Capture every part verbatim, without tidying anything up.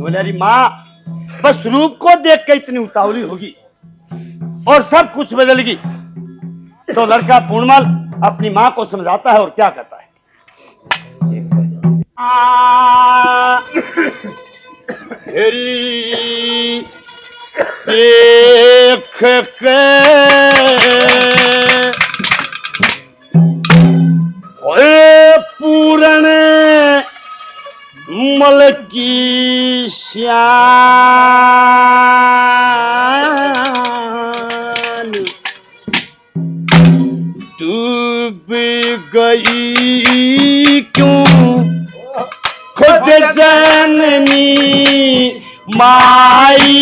दुलारी माँ बस रूप को देख के इतनी उतावली होगी और सब कुछ बदलेगी। तो लड़का पूर्णमल अपनी माँ को समझाता है और क्या कहता है। तेरी देख के ओए पूरन मल की श्यान डूब गई क्यों खुद जननी माई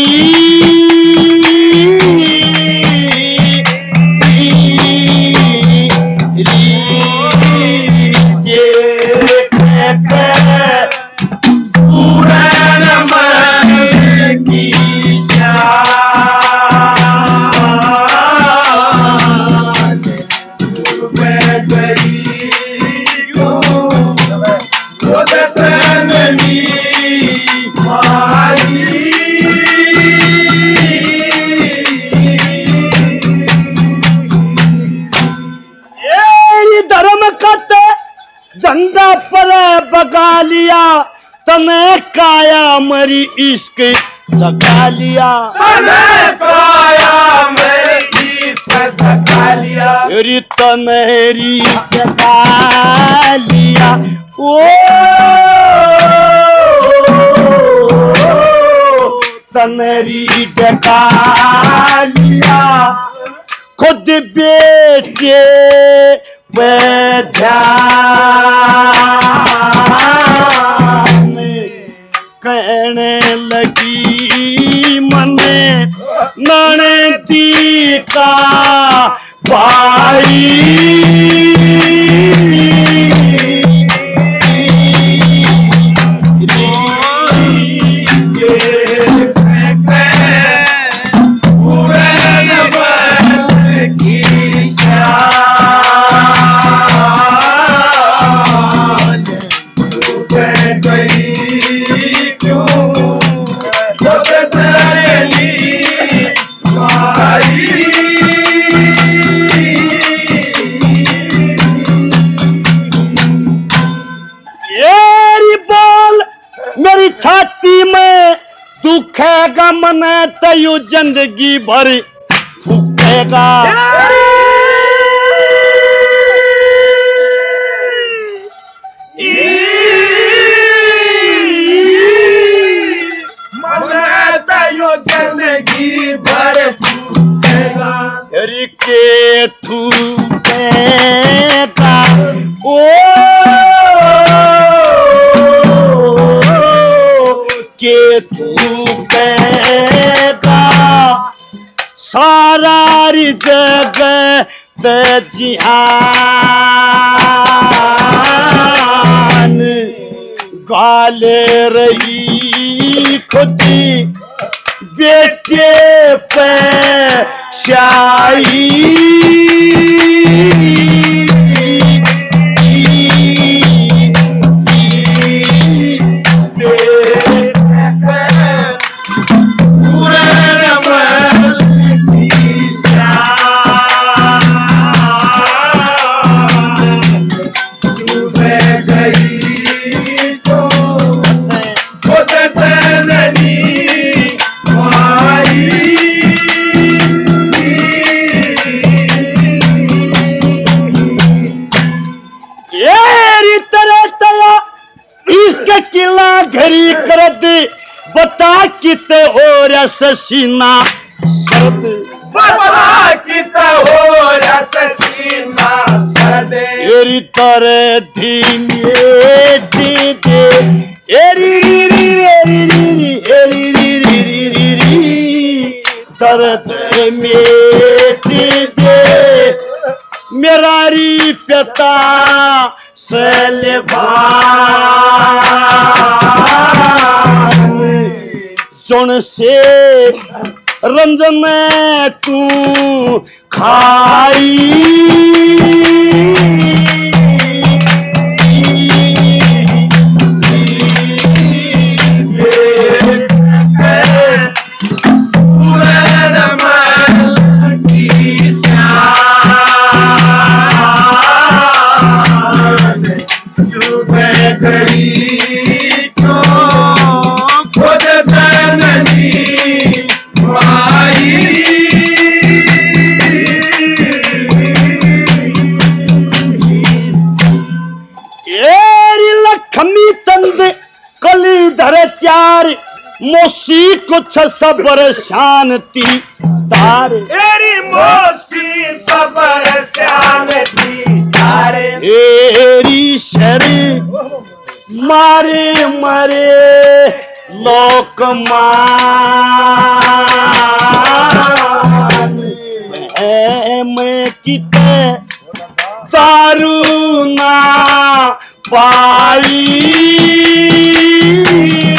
झंडा पर बगा लिया तने काया मरी इश्क जगा लिया तने काया मरी इश्क जगा लिया तेरी तनेरी जगा लिया ओ तनेरी जगा लिया खुद बेटे पे ध्यान कहने लगी मने ननदी का भाई छाती में दुखेगा मन तयू जिंदगी भर फूकेगा मन तयू जिंदगी भर फूकेगा तेरी के थूकेगा ओ के थूकेगा सारा जगह जिहान गाले रही खुदी बेटे पे शाही घरी करद बता किते हो रस सीना सर्द बता किते हो रस सीना सर्द एरी तरे धीमे दीदे एरी री एरी री एरी री री दर्द में दीदे मेरा री पिता सलभान सुन से रंजन तू खाई तार मोसी कुछ सबर शांति तार एरी मोसी सबर शांति तारे एरी शर मारे मरे लोक मान मैं किते तारू ना पाई